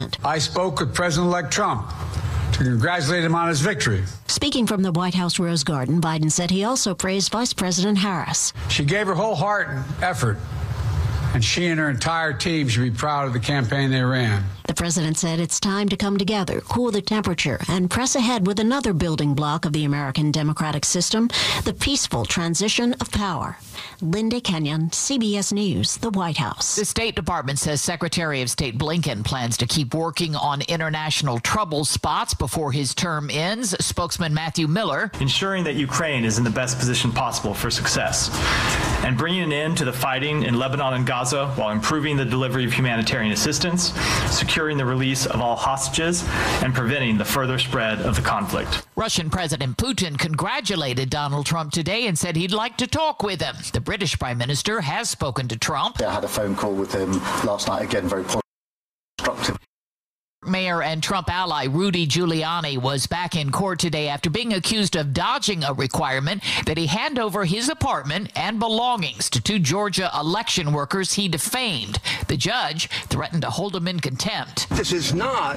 I spoke with President-elect Trump to congratulate him on his victory. Speaking from the White House Rose Garden, Biden said he also praised Vice President Harris. She gave her whole heart and effort, and she and her entire team should be proud of the campaign they ran. The president said it's time to come together, cool the temperature, and press ahead with another building block of the American democratic system, the peaceful transition of power. Linda Kenyon, CBS News, the White House. The State Department says Secretary of State Blinken plans to keep working on international trouble spots before his term ends. Spokesman Matthew Miller. Ensuring that Ukraine is in the best position possible for success and bringing an end to the fighting in Lebanon and Gaza while improving the delivery of humanitarian assistance, securing the release of all hostages, and preventing the further spread of the conflict. Russian President Putin congratulated Donald Trump today and said he'd like to talk with him. The British Prime Minister has spoken to Trump. I had a phone call with him last night, again, very constructive. Mayor and Trump ally Rudy Giuliani was back in court today after being accused of dodging a requirement that he hand over his apartment and belongings to two Georgia election workers he defamed. The judge threatened to hold him in contempt. This is not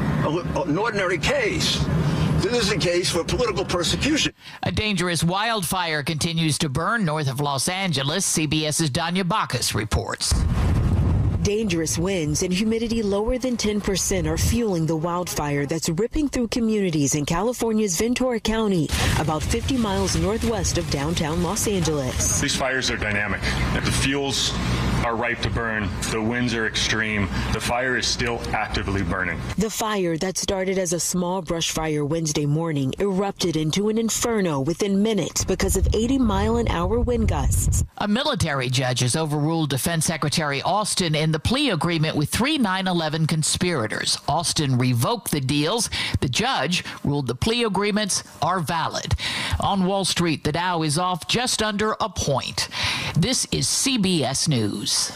an ordinary case. This is a case for political persecution. A dangerous wildfire continues to burn north of Los Angeles. CBS's Danya Bacchus reports. Dangerous winds and humidity lower than 10% are fueling the wildfire that's ripping through communities in California's Ventura County, about 50 miles northwest of downtown Los Angeles. These fires are dynamic. The fuels are ripe to burn. The winds are extreme. The fire is still actively burning. The fire that started as a small brush fire Wednesday morning erupted into an inferno within minutes because of 80-mile-an-hour wind gusts. A military judge has overruled Defense Secretary Austin in the plea agreement with three 9/11 conspirators. Austin revoked the deals. The judge ruled the plea agreements are valid. On Wall Street, the Dow is off just under a point. This is CBS News.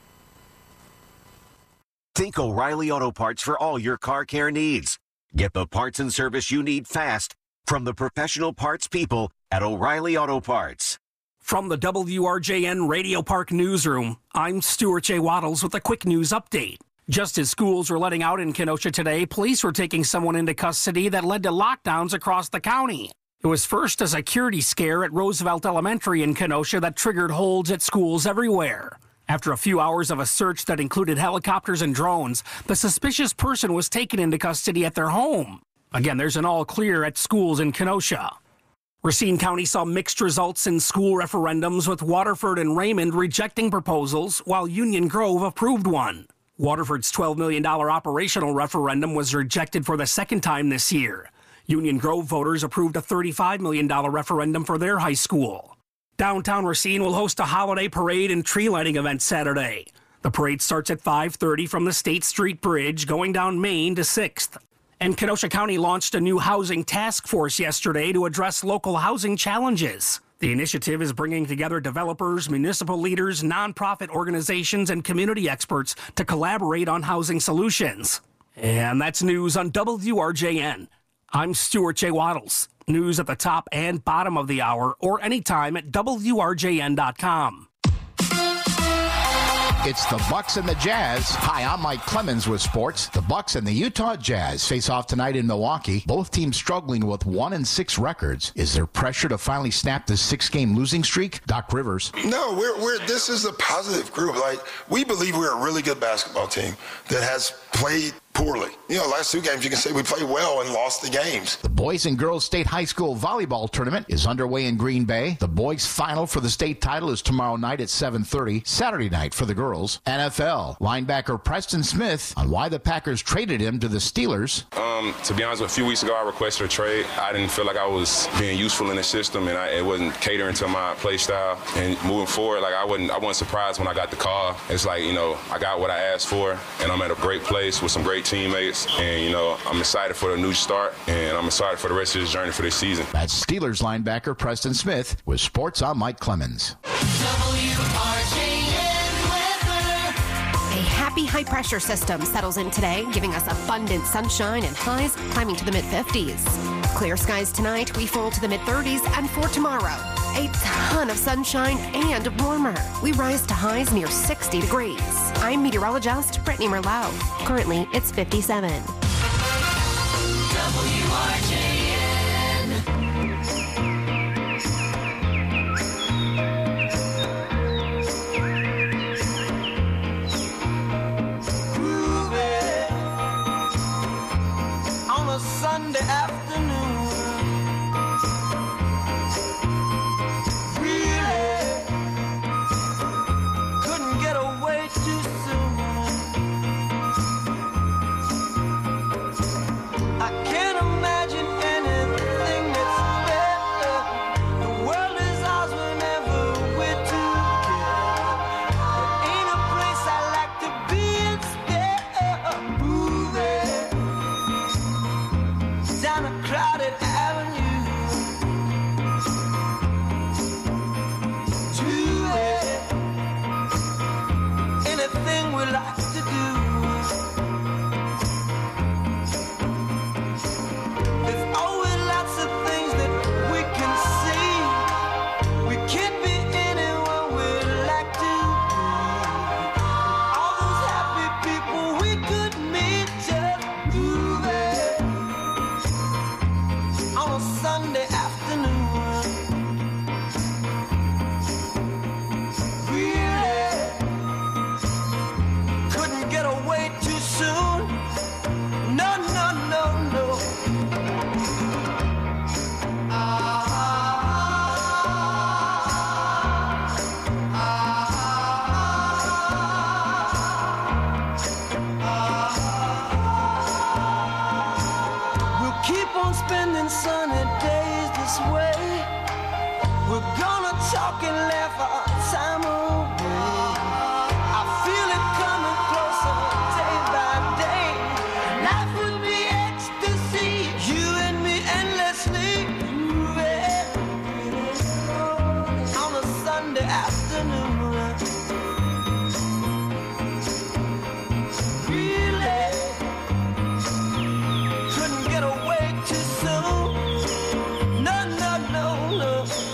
Think O'Reilly Auto Parts for all your car care needs. Get the parts and service you need fast from the professional parts people at O'Reilly Auto Parts. From the WRJN Radio Park Newsroom, I'm Stuart J. Waddles with a quick news update. Just as schools were letting out in Kenosha today, police were taking someone into custody that led to lockdowns across the county. It was first a security scare at Roosevelt Elementary in Kenosha that triggered holds at schools everywhere. After a few hours of a search that included helicopters and drones, the suspicious person was taken into custody at their home. Again, there's an all clear at schools in Kenosha. Racine County saw mixed results in school referendums, with Waterford and Raymond rejecting proposals while Union Grove approved one. Waterford's $12 million operational referendum was rejected for the second time this year. Union Grove voters approved a $35 million referendum for their high school. Downtown Racine will host a holiday parade and tree lighting event Saturday. The parade starts at 5:30 from the State Street Bridge, going down Main to 6th. And Kenosha County launched a new housing task force yesterday to address local housing challenges. The initiative is bringing together developers, municipal leaders, nonprofit organizations, and community experts to collaborate on housing solutions. And that's news on WRJN. I'm Stuart J. Waddles. News at the top and bottom of the hour or anytime at WRJN.com. It's the Bucks and the Jazz. Hi, I'm Mike Clemens with sports. The Bucks and the Utah Jazz face off tonight in Milwaukee. Both teams struggling with 1-6 records. Is there pressure to finally snap this 6-game losing streak? Doc Rivers. No, this is a positive group. Like, we believe we're a really good basketball team that has played poorly. Last two games you can say we played well and lost the games. The Boys and Girls State High School Volleyball Tournament is underway in Green Bay. The boys' final for the state title is tomorrow night at 7:30, Saturday night for the girls. NFL linebacker Preston Smith on why the Packers traded him to the Steelers. To be honest, a few weeks ago I requested a trade. I didn't feel like I was being useful in the system, and it wasn't catering to my play style. And moving forward, I wasn't surprised when I got the call. It's like, I got what I asked for, and I'm at a great place with some great teammates, and I'm excited for the new start, and I'm excited for the rest of this journey for this season. That's Steelers linebacker Preston Smith with sports. I'm Mike Clemens. A happy high-pressure system settles in today, giving us abundant sunshine and highs climbing to the mid-50s. Clear skies tonight, we fall to the mid-30s, and for tomorrow, a ton of sunshine and warmer. We rise to highs near 60 degrees. I'm meteorologist Brittany Merlot. Currently, it's 57. On a Sunday afternoon, really couldn't get away too soon. I can't imagine anything that's better. The world is ours whenever we're together. There ain't a place I like to be instead of moving down a crowded avenue to anything we like to do. There's always lots of things that we can see. We can't be anywhere we'd like to be. All those happy people we could meet just moving on a Sunday afternoon. Really couldn't get away too soon. No, no, no, no. We'll keep on spending sunny days this way. We're gonna talk and laugh our time away. I feel it coming closer day by day. Life would be ecstasy, you and me endlessly moving on a Sunday afternoon. Really couldn't get away too soon. No, no, no, no.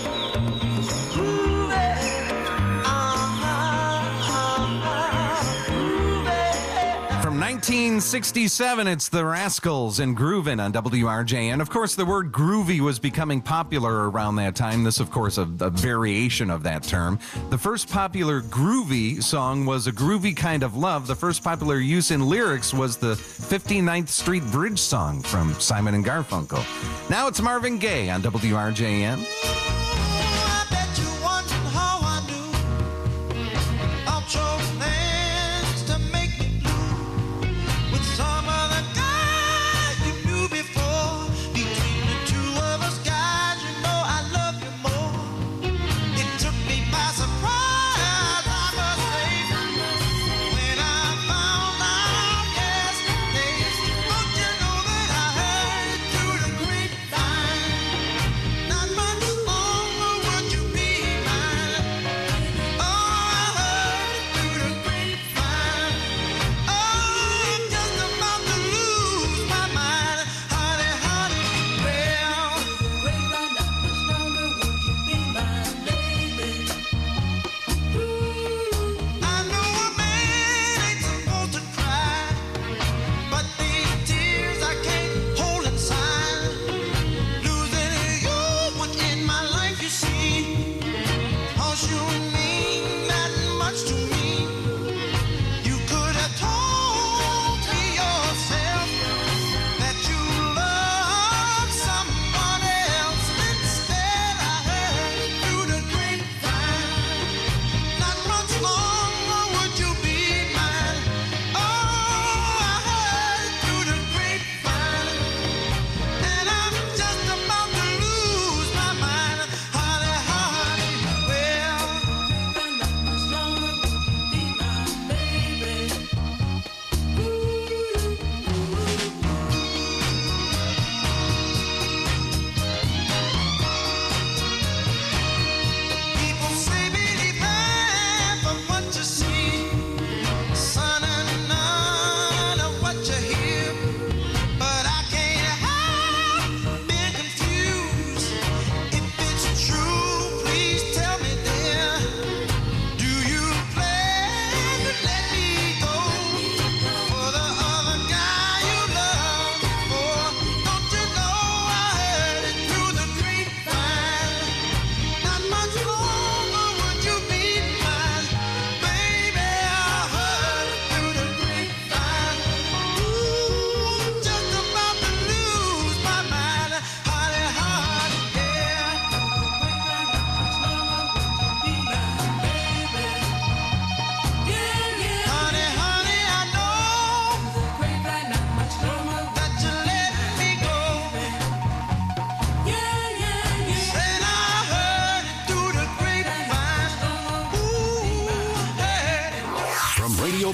From 1967, it's the Rascals and Groovin' on WRJN. Of course, the word groovy was becoming popular around that time. This, of course, a variation of that term. The first popular groovy song was A Groovy Kind of Love. The first popular use in lyrics was the 59th Street Bridge song from Simon and Garfunkel. Now it's Marvin Gaye on WRJN. Not much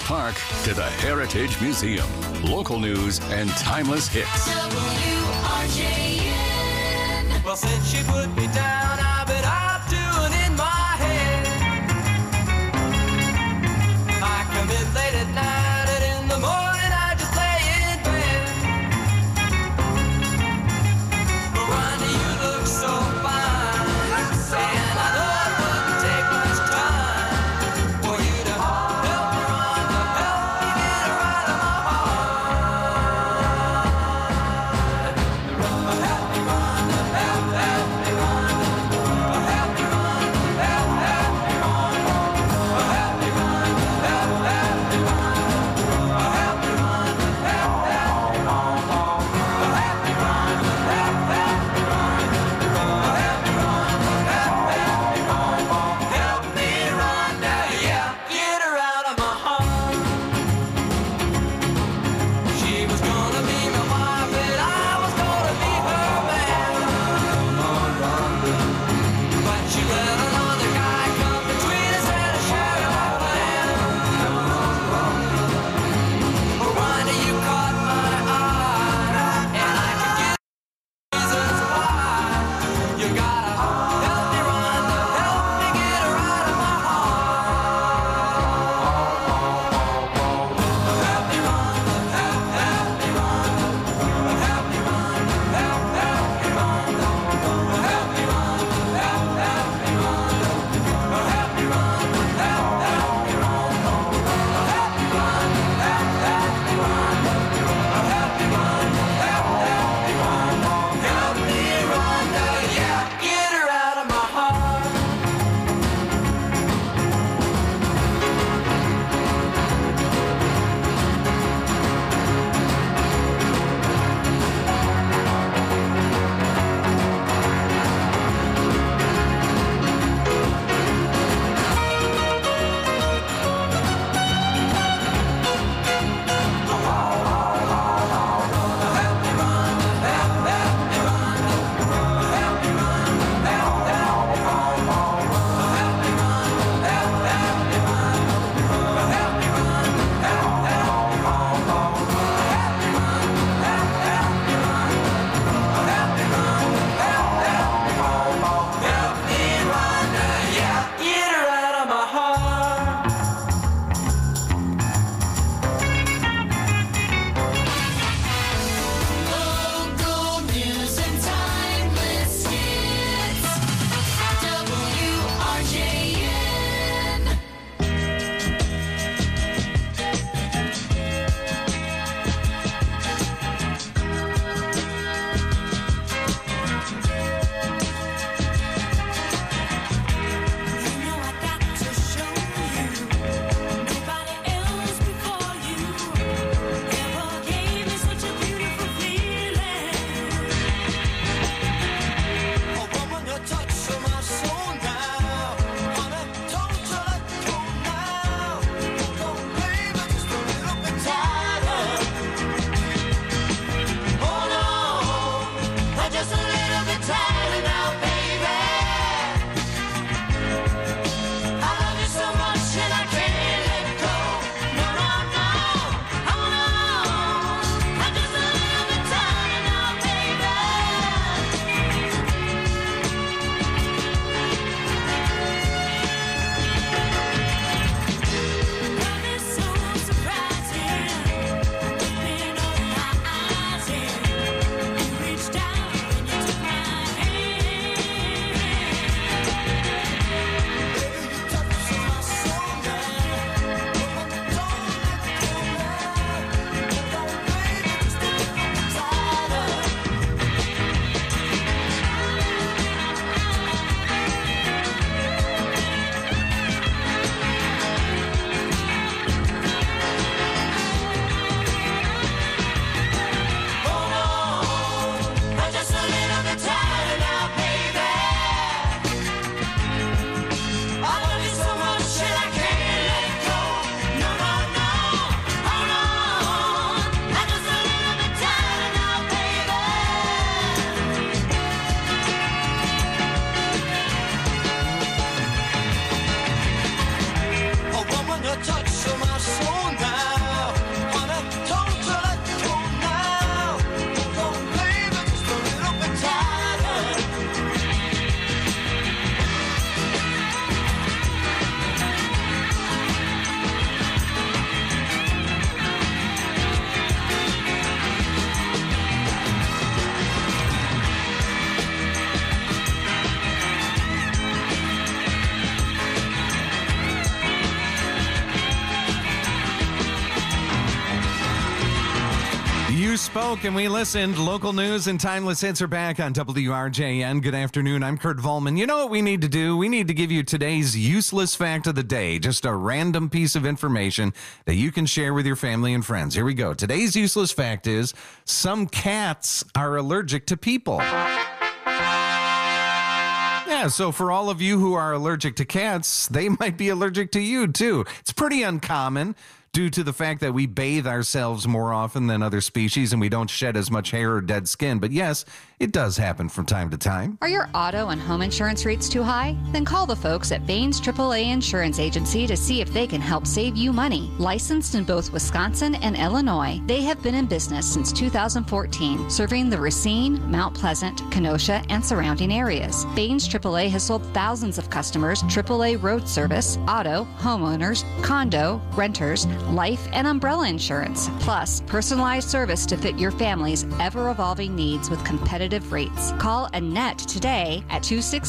Park to the Heritage Museum. Local news and timeless hits. WRJN. Well, since she put me down, I bet I'm doing in my head. I come in late at night and in the morning I just lay in bed. But Ronnie, you look so fine. And I know it wouldn't take much time for you to help me, Rhonda, help me get her out of my heart. Help me, Rhonda, help me, Rhonda. Help me, You spoke and we listened. Local news and timeless hits are back on WRJN. Good afternoon. I'm Kurt Volman. You know what we need to do? We need to give you today's useless fact of the day. Just a random piece of information that you can share with your family and friends. Here we go. Today's useless fact is some cats are allergic to people. Yeah, so for all of you who are allergic to cats, they might be allergic to you too. It's pretty uncommon due to the fact that we bathe ourselves more often than other species and we don't shed as much hair or dead skin. But yes, it does happen from time to time. Are your auto and home insurance rates too high? Then call the folks at Baines AAA Insurance Agency to see if they can help save you money. Licensed in both Wisconsin and Illinois, they have been in business since 2014, serving the Racine, Mount Pleasant, Kenosha, and surrounding areas. Baines AAA has sold thousands of customers AAA road service, auto, homeowners, condo, renters, life, and umbrella insurance, plus personalized service to fit your family's ever-evolving needs with competitive rates. Call Annette today at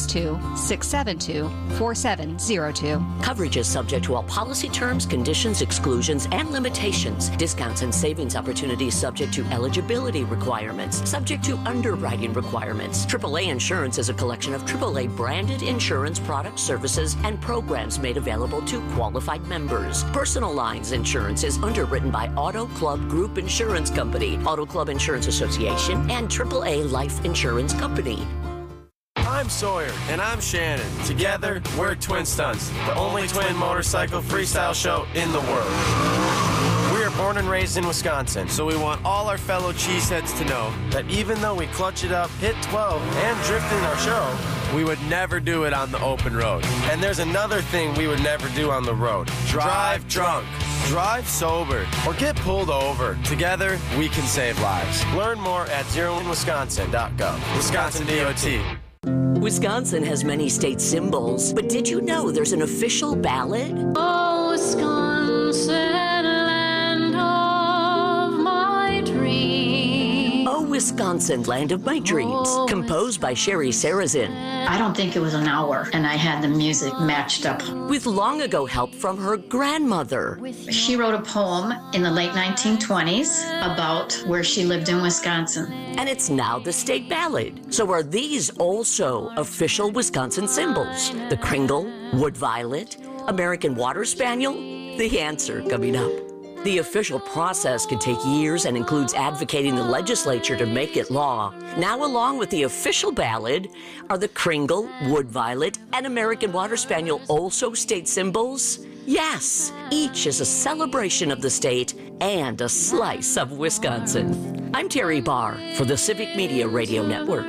262-672-4702. Coverage is subject to all policy terms, conditions, exclusions, and limitations. Discounts and savings opportunities subject to eligibility requirements, subject to underwriting requirements. AAA Insurance is a collection of AAA branded insurance products, services, and programs made available to qualified members. Personal lines insurance is underwritten by Auto Club Group Insurance Company, Auto Club Insurance Association, and AAA Life Insurance Company. I'm Sawyer. And I'm Shannon. Together, we're Twin Stunts, the only twin motorcycle freestyle show in the world. We are born and raised in Wisconsin, so we want all our fellow cheeseheads to know that even though we clutch it up, hit 12, and drift in our show, we would never do it on the open road. And there's another thing we would never do on the road. Drive drunk. Drive sober or get pulled over. Together, we can save lives. Learn more at zeroinwisconsin.gov. Wisconsin DOT. Wisconsin has many state symbols, but did you know there's an official ballad? Oh, Wisconsin, land of my dreams. Oh, Wisconsin, land of my dreams. Composed by Sherry Sarazin. I don't think it was an hour, and I had the music matched up. With long ago help from her grandmother. She wrote a poem in the late 1920s about where she lived in Wisconsin. And it's now the state ballad. So are these also official Wisconsin symbols? The Kringle, Wood Violet, American Water Spaniel? The answer coming up. The official process can take years and includes advocating the legislature to make it law. Now, along with the official ballad, are the Kringle, Wood Violet, and American Water Spaniel also state symbols? Yes, each is a celebration of the state and a slice of Wisconsin. I'm Terry Barr for the Civic Media Radio Network.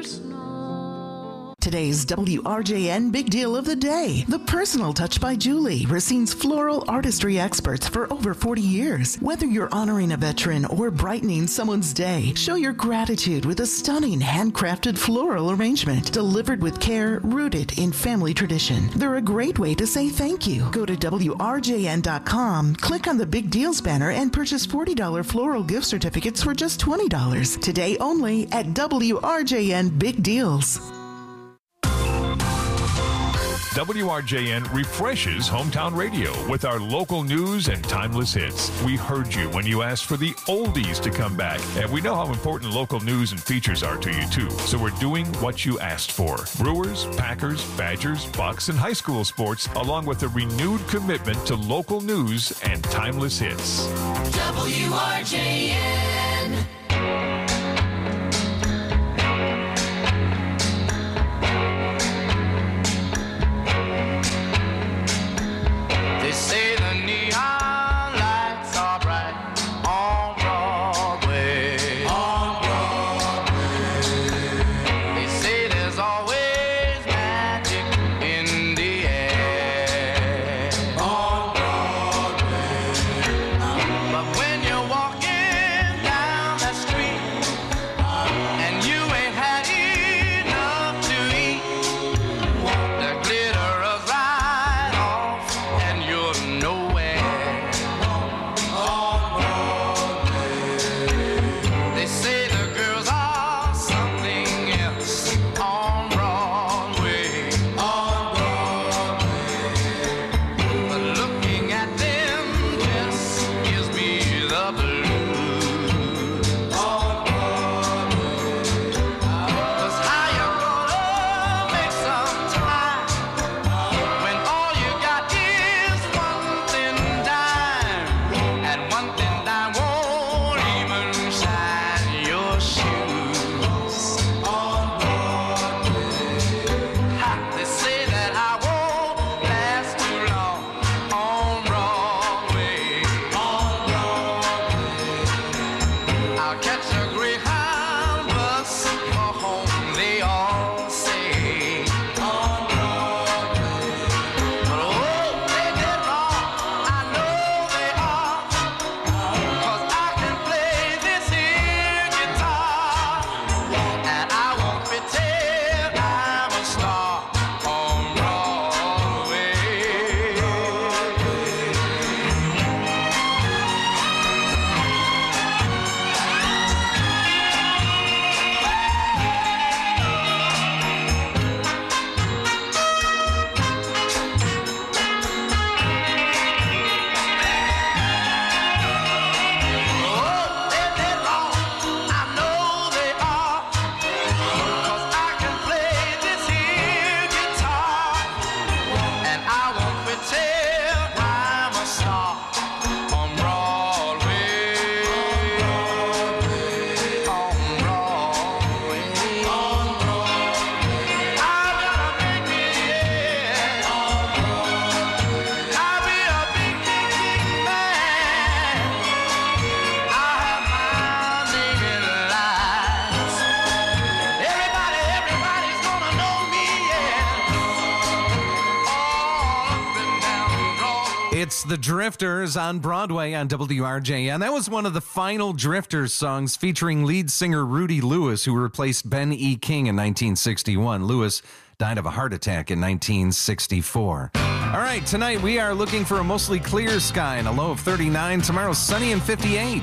Today's WRJN Big Deal of the Day. The Personal Touch by Julie, Racine's floral artistry experts for over 40 years. Whether you're honoring a veteran or brightening someone's day, show your gratitude with a stunning handcrafted floral arrangement delivered with care, rooted in family tradition. They're a great way to say thank you. Go to WRJN.com, click on the Big Deals banner, and purchase $40 floral gift certificates for just $20. Today only at WRJN Big Deals. WRJN refreshes hometown radio with our local news and timeless hits. We heard you when you asked for the oldies to come back, and we know how important local news and features are to you too. So we're doing what you asked for. Brewers, Packers, Badgers, Bucks, and high school sports, along with a renewed commitment to local news and timeless hits. WRJN. They say the neon lights are bright on Broadway. On Broadway. They say there's always magic in the air. On Broadway. But when you're walking It's the Drifters on Broadway on WRJN. That was one of the final Drifters songs featuring lead singer Rudy Lewis, who replaced Ben E. King in 1961. Lewis died of a heart attack in 1964. All right, tonight we are looking for a mostly clear sky and a low of 39. Tomorrow, sunny and 58.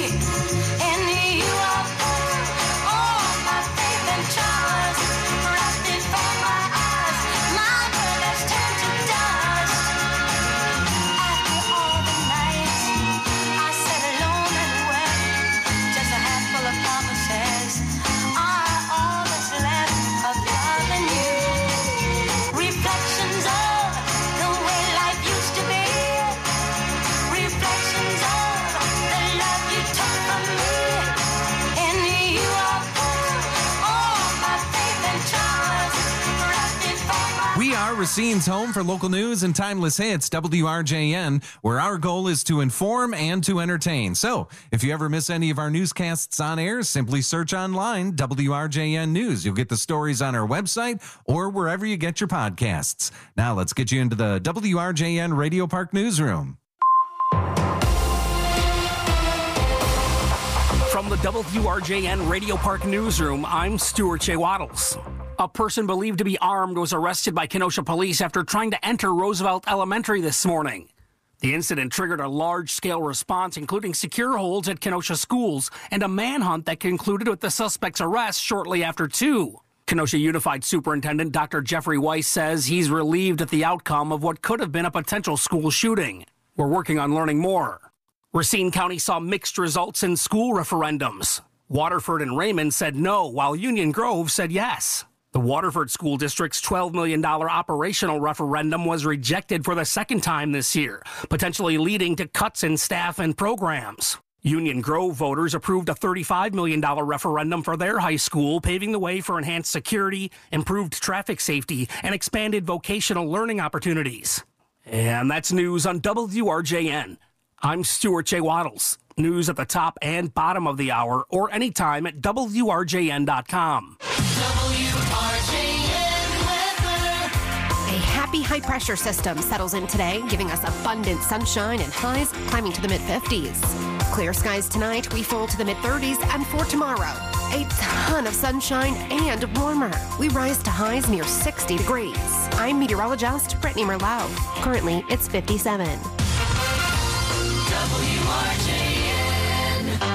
All my faith and trust. Racine's home for local news and timeless hits, WRJN, where our goal is to inform and to entertain. So, if you ever miss any of our newscasts on air, simply search online, WRJN News. You'll get the stories on our website or wherever you get your podcasts. Now, let's get you into the WRJN Radio Park newsroom. From the WRJN Radio Park newsroom, I'm Stuart J. Waddles. A person believed to be armed was arrested by Kenosha police after trying to enter Roosevelt Elementary this morning. The incident triggered a large-scale response, including secure holds at Kenosha schools and a manhunt that concluded with the suspect's arrest shortly after 2. Kenosha Unified Superintendent Dr. Jeffrey Weiss says he's relieved at the outcome of what could have been a potential school shooting. We're working on learning more. Racine County saw mixed results in school referendums. Waterford and Raymond said no, while Union Grove said yes. The Waterford School District's $12 million operational referendum was rejected for the second time this year, potentially leading to cuts in staff and programs. Union Grove voters approved a $35 million referendum for their high school, paving the way for enhanced security, improved traffic safety, and expanded vocational learning opportunities. And that's news on WRJN. I'm Stuart J. Waddles. News at the top and bottom of the hour or anytime at WRJN.com. A happy high-pressure system settles in today, giving us abundant sunshine and highs climbing to the mid-50s. Clear skies tonight, we fall to the mid-30s, and for tomorrow, a ton of sunshine and warmer. We rise to highs near 60 degrees. I'm meteorologist Brittany Merlot. Currently, it's 57. WRJN.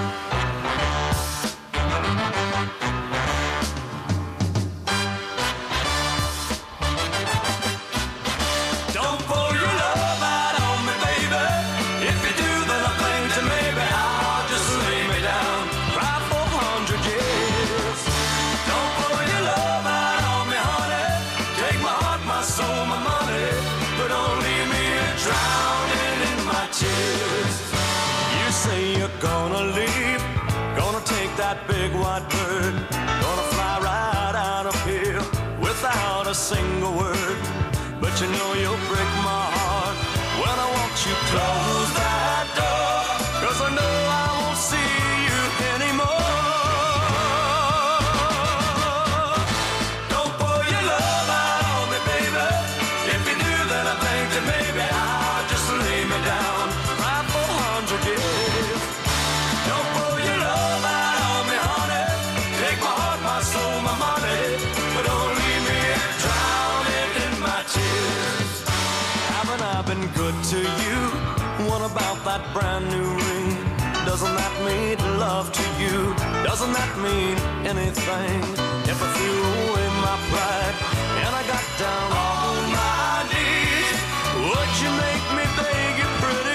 Don't pour your love out on me, baby. If you do, then I think that maybe I'll just lay me down right for 100 years. Don't pour your love out on me, honey. Take my heart, my soul, my money, but don't leave me drowning in my tears. You say you're gonna leave, gonna take that big white bird, gonna fly right out of here without a single word. But you know you'll break my heart when I watch you close that door, 'cause I know I won't see you anymore. Don't pour your love out on me, baby. If you do, then I think that maybe I'll just lay me down right for 100 years. Don't pour your love out on me, honey. Take my heart, my soul, my money, but don't leave me drowning in my tears. Haven't I been good to you? What about that brand new ring? Doesn't that mean love to you? Doesn't that mean anything? If I threw away my pride and I got down on my knees, would you make me beg you pretty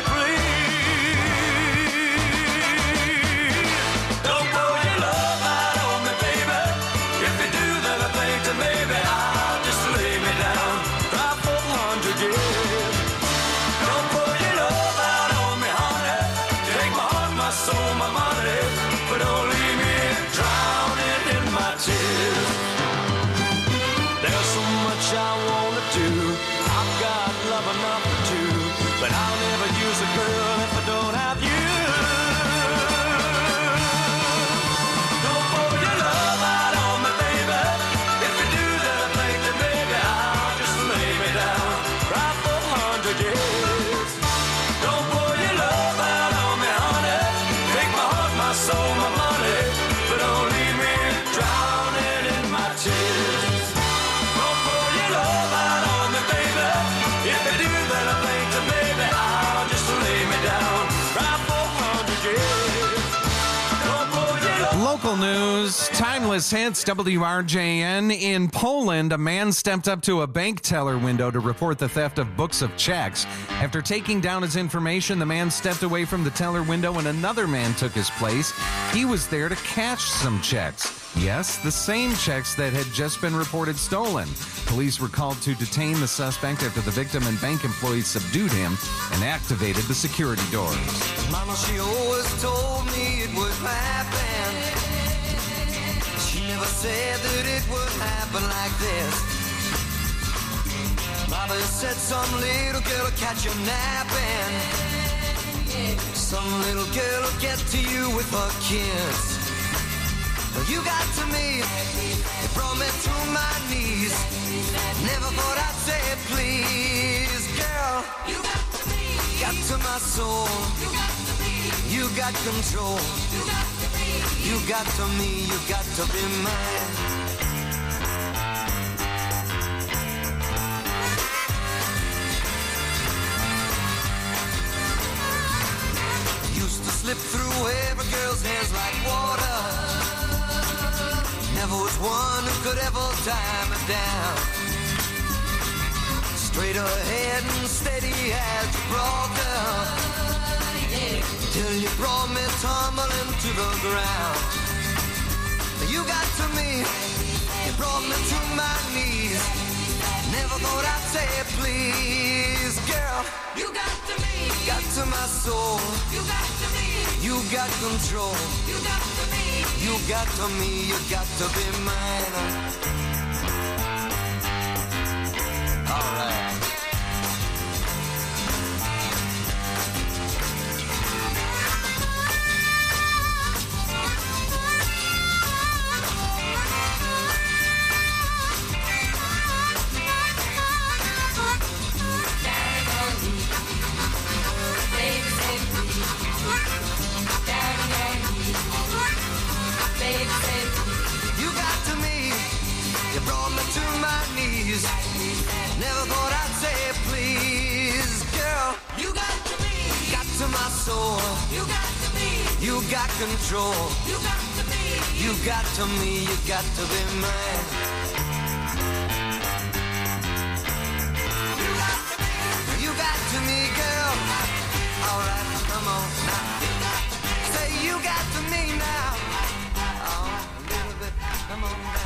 please? Don't pour your love out on me, baby. If you do, then I think that maybe I'll just lay me down right for 100 years. Don't pour your love out on me, honey. Take my heart, my soul, my money, but don't leave me drowning in my tears. There's so much I wanna do. I've got love enough for two, but I'll never use a girl if I don't have you. Don't pour your love out on me, baby. If you do, then I think that maybe I'll just lay me down right for 100 years. Don't pour your love out on me, honey. Take my heart, my soul, my money, but don't leave me drowning in my tears. Don't pour your love out on me, baby. If you do, then I think that maybe I'll just lay me down right for 100 years. Don't pour your love. Local news, timeless hits, WRJN. In Poland, a man stepped up to a bank teller window to report the theft of books of checks. After taking down his information, the man stepped away from the teller window and another man took his place. He was there to cash some checks. Yes, the same checks that had just been reported stolen. Police were called to detain the suspect after the victim and bank employees subdued him and activated the security doors. Mama, she always told me it would happen. She never said that it would happen like this. Mama said some little girl will catch you napping. Some little girl will get to you with her kiss. But you got to me, you brought me to my knees. Never thought I'd say please, girl. You got to me, got to my soul. You got to me, you got control. You got to me, you got to me, you got to be mine. Slip through every girl's hands like water. Never was one who could ever tie me down. Straight ahead and steady as Gibraltar, till you brought me tumbling to the ground. You got to me, you brought me to my knees. Never thought I'd say please, girl. You got to me, got to my soul. You got to me, you got control. You got to me, you got to me, you got to be mine. All right. Never thought I'd say please, girl. You got to me, got to my soul. You got to me, you got control. You got to me, you got to me, you got to be mine. You got to me, girl. All right, come on now. Say you got to me now. Oh, a little bit, come on now.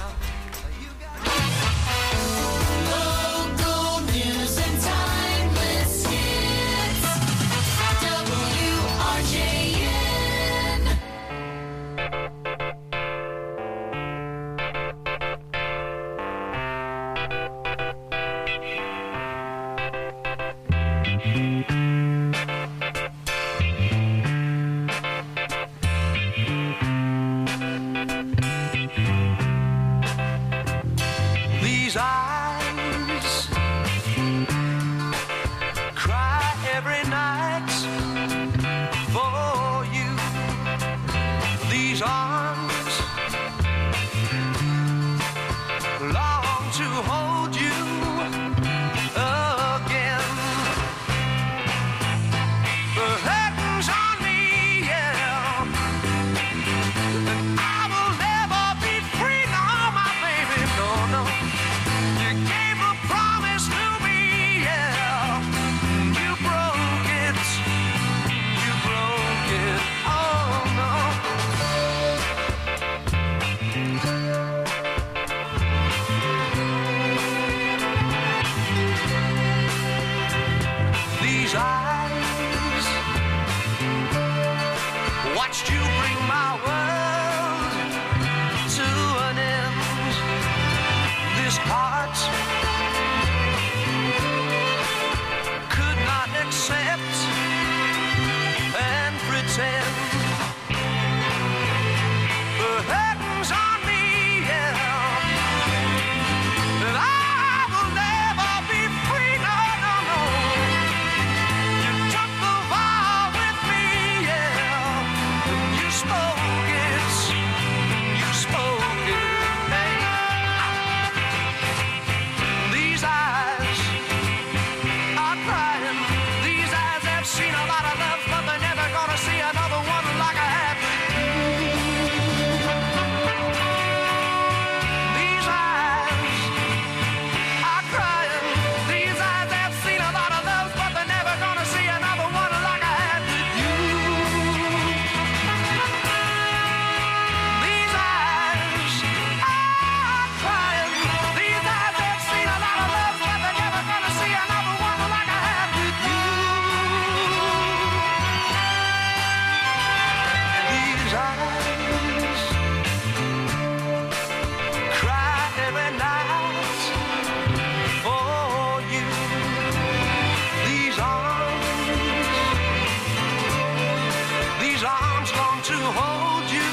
to hold you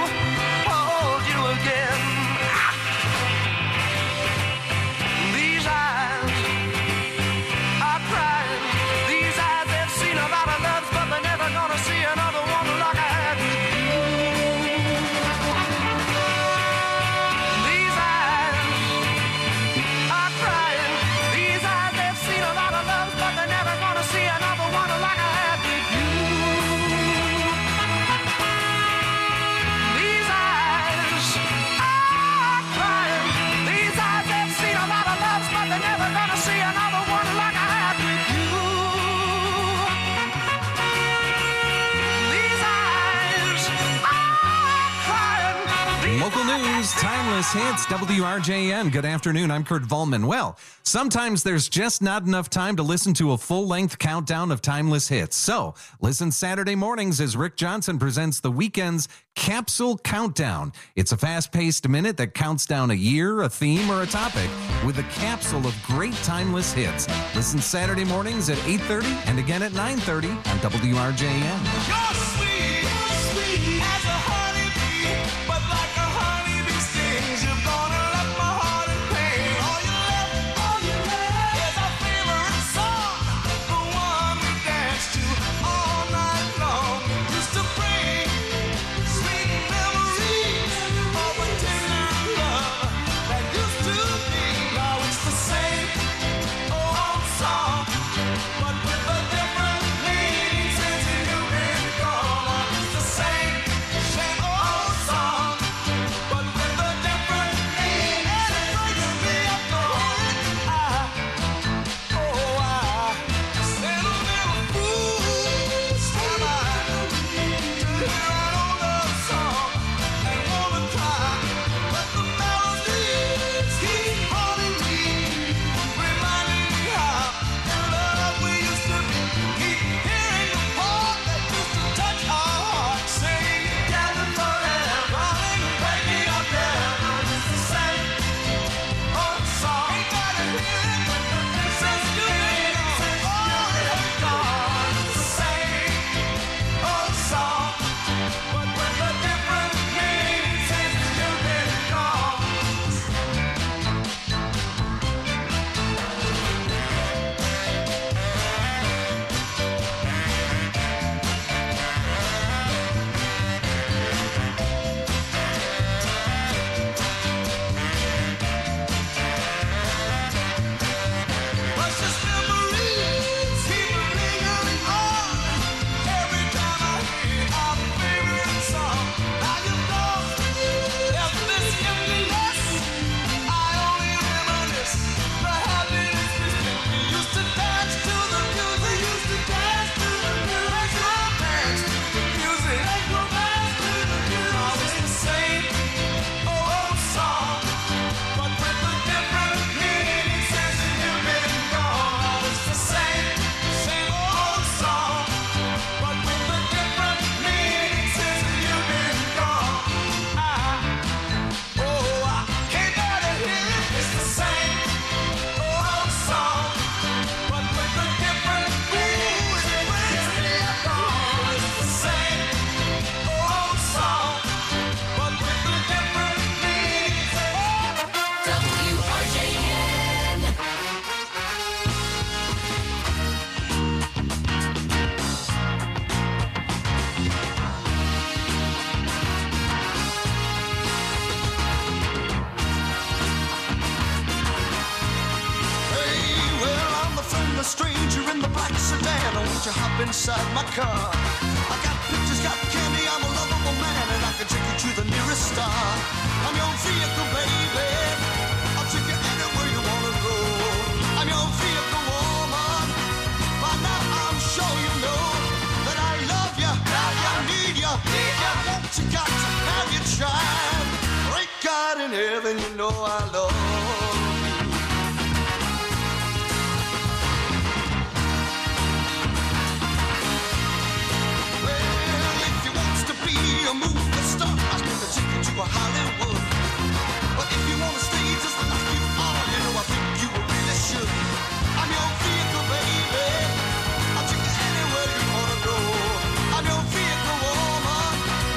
again. These eyes are crying. These eyes have seen a lot of love, but they're never gonna see another one like I had with you. These eyes are crying. These eyes have seen a lot of love, but they're never gonna see another one like I had with you. These eyes are crying. These eyes have seen a lot of love, but they're never gonna see another one like I had with you. These eyes are crying. Local news, timeless hits, WRJN. Good afternoon. I'm Kurt Volman. Well, sometimes there's just not enough time to listen to a full-length countdown of timeless hits. So listen Saturday mornings as Rick Johnson presents the weekend's Capsule Countdown. It's a fast-paced minute that counts down a year, a theme, or a topic with a capsule of great timeless hits. Listen Saturday mornings at 8:30 and again at 9:30 on WRJN. You're sweet, sweet as a honeybee, but like a honeybee stings, you're gonna let my heart in pain. All you left is our favorite song, the one we dance to all night long. Used to bring sweet memories of a tender love that used to be. Now it's the same old song, but with a different meaning since you've been gone. It's the same old song, but with a different meaning. And it breaks me up the heart. Sentimental fool, am I, to hear an old love song and wanna cry, but the melodies keep haunting me, reminding me how in love we used to be. Keep hearing the part that used to touch our hearts, singing together forever, darling, breaking up never. It's the same old song. Ain't got to hear it since you've been gone. It's the same old song, but with a different meaning since you've been gone. Precious memories keep lingering on. Every time I hear our favorite song, now you know there's this emptiness. I only reminisce the happiness we used to dance to the music. Used to dance to the music. Dance to the music. Dance to the music. Now it's the same old song, but with a different meaning since you've been gone. Now it's the same old song, but with a different meaning since you've been gone. I can't bear to hear it. It's the same old song, but with a different meaning since you've been gone. It's the same old song, but with a different meaning. WRJN. Hey, well, I'm a friendless stranger in the black sedan. Won't you hop inside my car? I got pictures, got candy, I'm a lovable man, and I can take you to the nearest star. I'm your vehicle, baby. I'll take you anywhere you wanna go. I'm your vehicle, woman. By now I'm sure you know that I love you, I need you, I want you, got to have your child. Great God in heaven, you know I love you. Well, if you wants to be a movie star, I can take you to a Hollywood. But if you wanna stay just like you are, you know I think you really should. I'm your vehicle, baby. I'll take you anywhere you wanna go. I'm your vehicle, woman.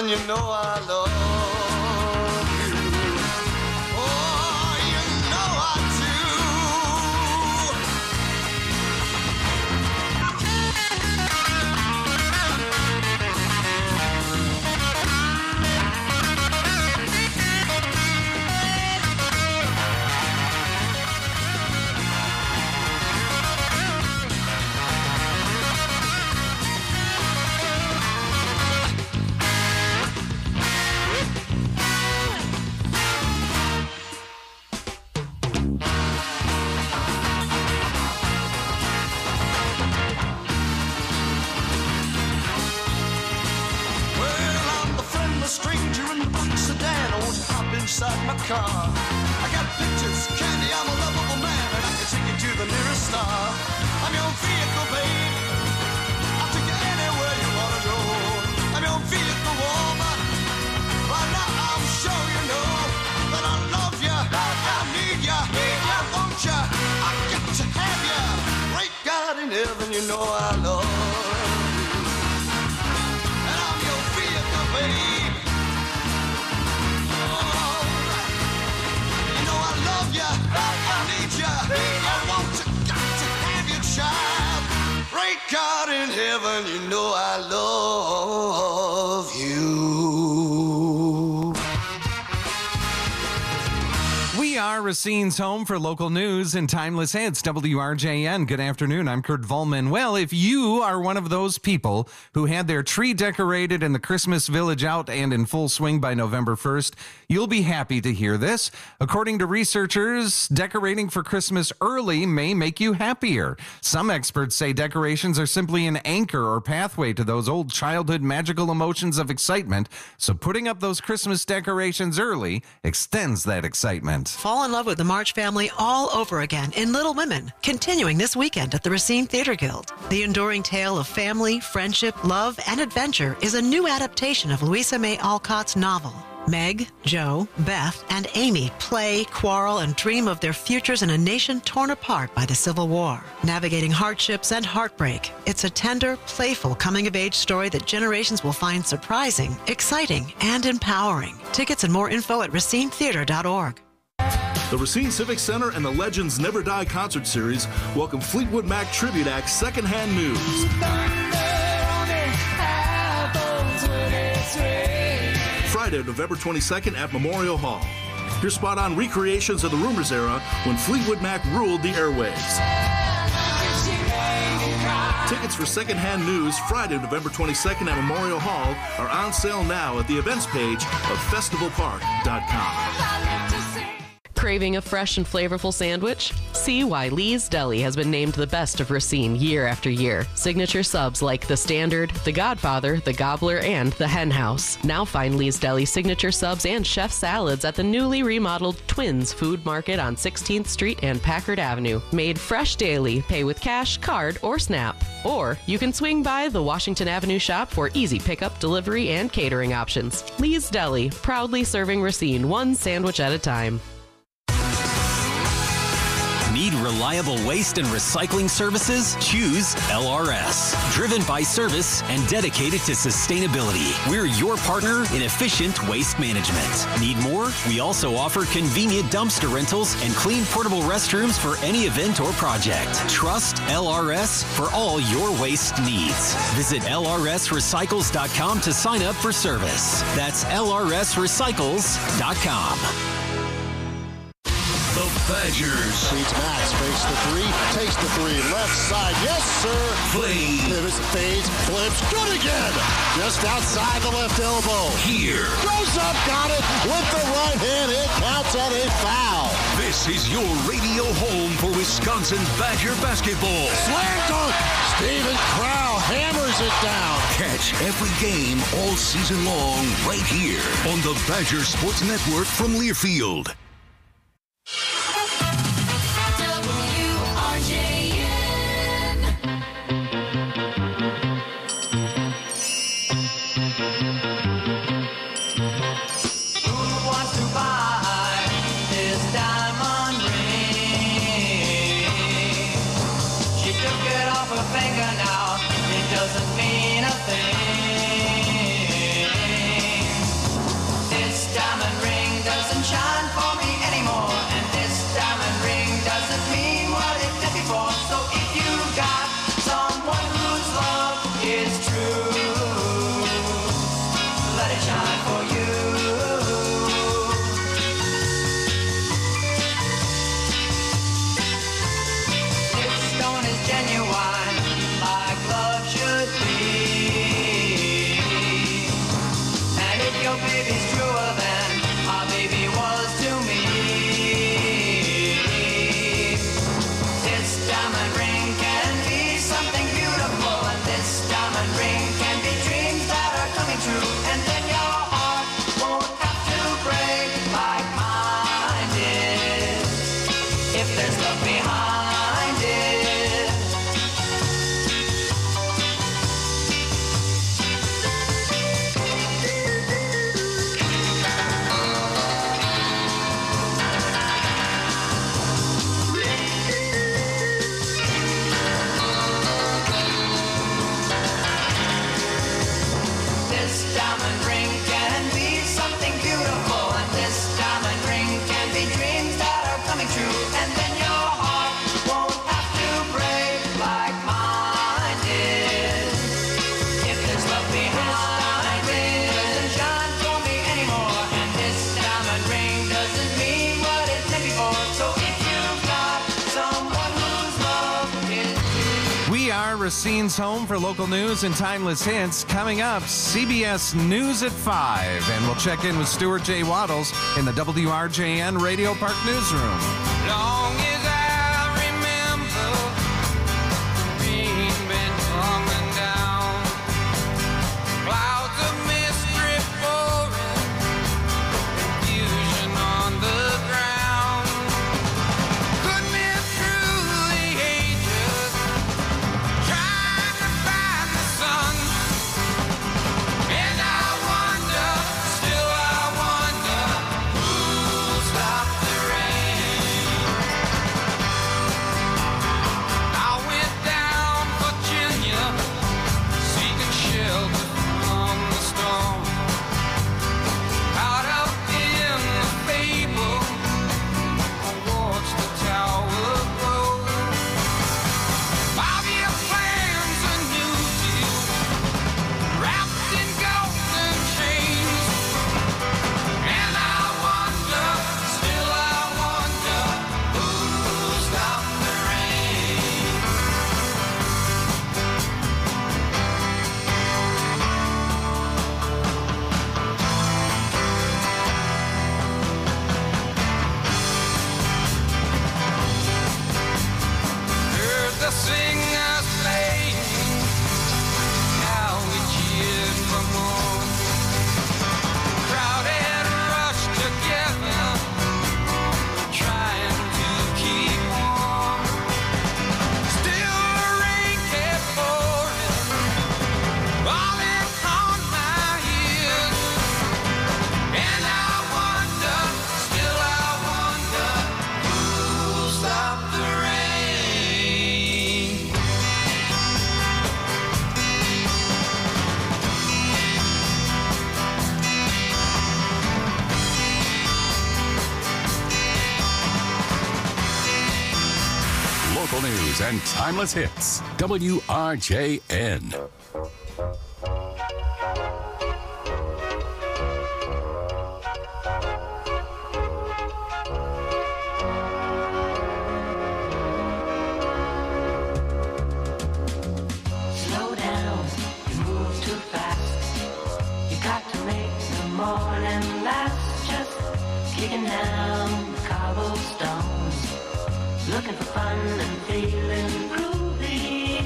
heaven, you know I love you. Oh, you know I stranger in the black sedan, I won't hop inside my car. I got pictures, candy, I'm a lovable man, and I can take you to the nearest star. I'm your vehicle, babe. I'll take you anywhere you wanna go. I'm your vehicle, woman. Right now I'm sure you know that I love you, I need you, I want you, I got to have you. Great God in heaven, you know I love you. And I'm your vehicle, babe. Great God in heaven, you know I love you. We are Racine's home for local news and timeless hits. WRJN. Good afternoon. I'm Kurt Volman. Well, if you are one of those people who had their tree decorated and the Christmas village out and in full swing by November 1st, you'll be happy to hear this. According to researchers, decorating for Christmas early may make you happier. Some experts say decorations are simply an anchor or pathway to those old childhood magical emotions of excitement. So putting up those Christmas decorations early extends that excitement. Fall in love with the March Family all over again in Little Women, continuing this weekend at the Racine Theater Guild. The enduring tale of family, friendship, love, and adventure is a new adaptation of Louisa May Alcott's novel. Meg, Joe, Beth, and Amy play, quarrel, and dream of their futures in a nation torn apart by the Civil War. Navigating hardships and heartbreak, it's a tender, playful coming-of-age story that generations will find surprising, exciting, and empowering. Tickets and more info at racinetheater.org. The Racine Civic Center and the Legends Never Die concert series welcome Fleetwood Mac Tribute Act Secondhand News. Friday, November 22nd at Memorial Hall. Hear spot-on recreations of the Rumors era when Fleetwood Mac ruled the airwaves. Tickets for Secondhand News Friday, November 22nd at Memorial Hall are on sale now at the events page of festivalpark.com. Craving a fresh and flavorful sandwich? See why Lee's Deli has been named the best of Racine year after year. Signature subs like The Standard, The Godfather, The Gobbler, and The Hen House. Now find Lee's Deli signature subs and chef salads at the newly remodeled Twins Food Market on 16th Street and Packard Avenue. Made fresh daily. Pay with cash, card, or SNAP. Or you can swing by the Washington Avenue shop for easy pickup, delivery, and catering options. Lee's Deli, proudly serving Racine one sandwich at a time. Need reliable waste and recycling services? Choose LRS. Driven by service and dedicated to sustainability. We're your partner in efficient waste management. Need more? We also offer convenient dumpster rentals and clean portable restrooms for any event or project. Trust LRS for all your waste needs. Visit lrsrecycles.com to sign up for service. That's lrsrecycles.com. The Badgers. Beats Max, fakes the three, takes the three, left side, yes sir. Play. Pivots, fades, flips, good again. Just outside the left elbow. Here. Goes up, got it with the right hand. It counts at a foul. This is your radio home for Wisconsin Badger basketball. Slam dunk. Steven Crowl hammers it down. Catch every game all season long right here on the Badger Sports Network from Learfield. there's love behind it. This diamond ring can be something beautiful, and this diamond ring can be dreams that are coming true, and then your heart won't have to break like mine did. If there's love behind it, doesn't shine for me anymore, and this diamond ring doesn't mean what it meant before. So if you've got someone whose love is We are Racine's home for local news and timeless hits. Coming up, CBS News at 5. And we'll check in with Stuart J. Waddles in the WRJN Radio Park Newsroom. long as I remember the rain been coming down, clouds of mist drip pouring, confusion on the ground. Could be through the ages, trying to find the sun, and I wonder, still I wonder, who'll stop the rain. I went down Virginia, seeking shelter from the storm. Caught up in the fable, I watched the tower grow. 5-year plans, a new deal, wrapped in golden chains. And I wonder, still I wonder, who'll stop the rain. Heard the singers playing, how we cheered for more. Crowd had rushed together, trying to keep warm. Still the rain kept pouring, falling on my ears. And I wonder, still I wonder, who'll stop the rain. Local news and timeless hits. WRJN. Slow down, you move too fast. You got to make the morning last. Just kicking down the cobblestones, looking for fun and feeling groovy.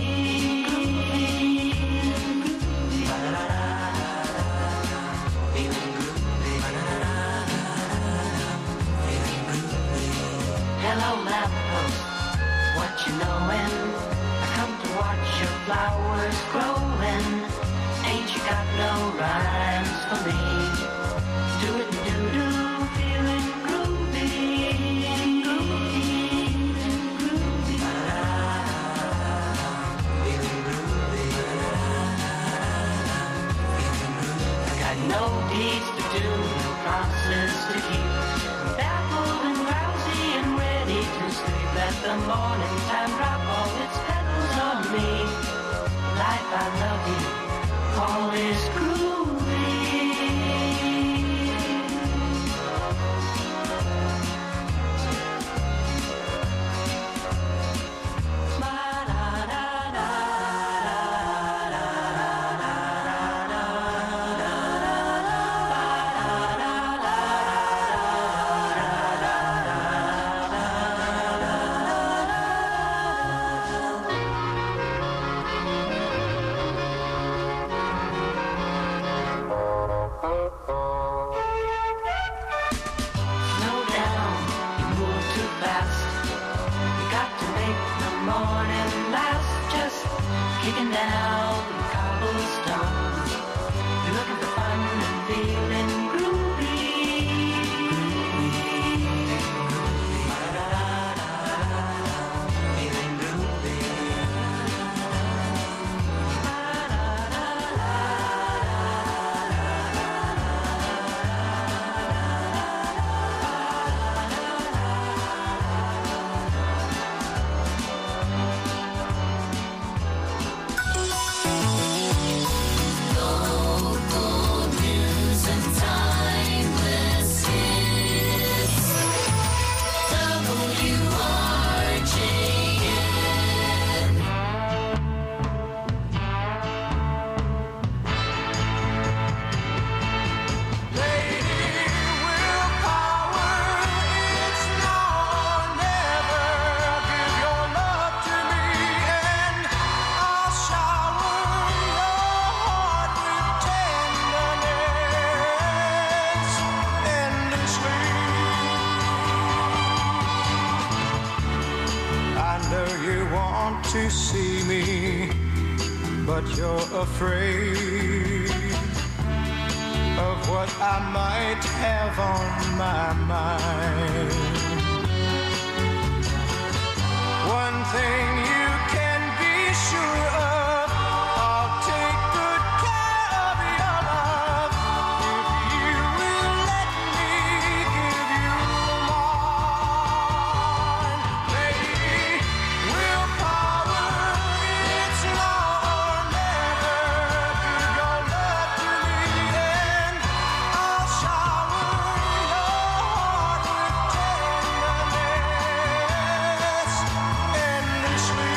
Ba-da-da-da, feeling groovy. Ba-da-da-da, feeling groovy. Hello, lamppost, what you knowin'? I come to watch your flowers growing. Ain't you got no rhymes for me? Do it and do-do, feeling groovy. Groovy. Ba-da-da-da, feeling groovy. Ba-da-da-da, feeling groovy. I got no deeds to do, no promises to keep. I'm baffled and drowsy and ready to sleep. Let the morning time drop all its petals on me. Life, I love you, all is groovy. kicking down the cobblestones, looking for fun and feeling groovy. Feeling groovy. To see me, but you're afraid of what I might have on my mind. One thing you can be sure of, I'll take good care of your love if you will let me give you mine. Baby, willpower, it's now or never. Give your love to me and I'll shower your heart with tenderness endlessly.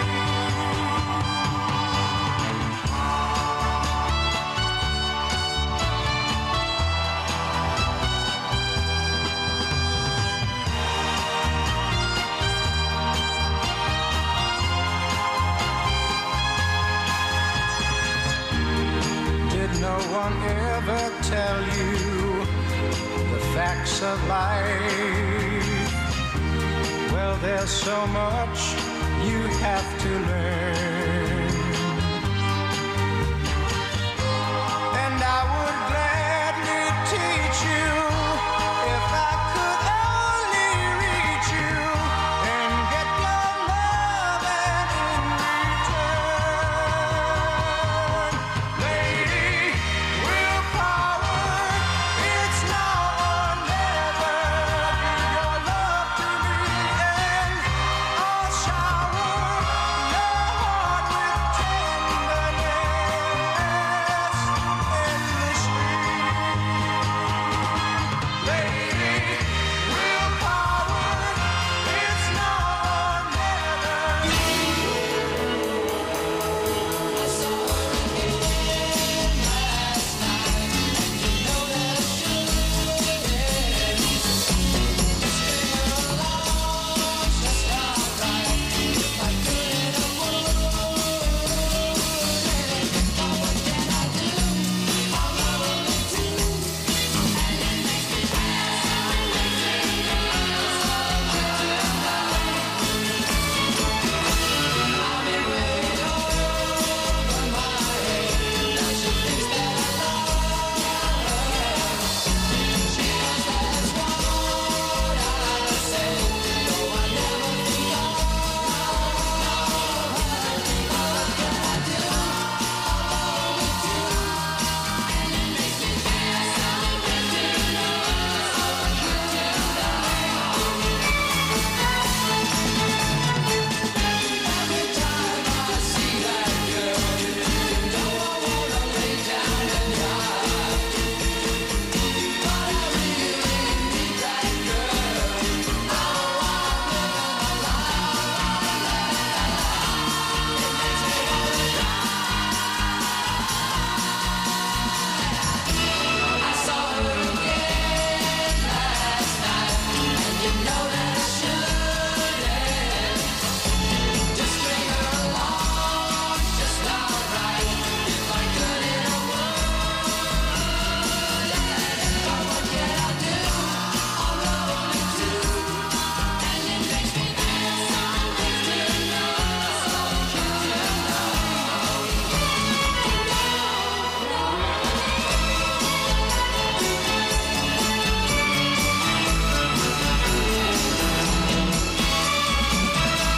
Did no one ever tell you the facts of life? Well, there's so much you have to learn.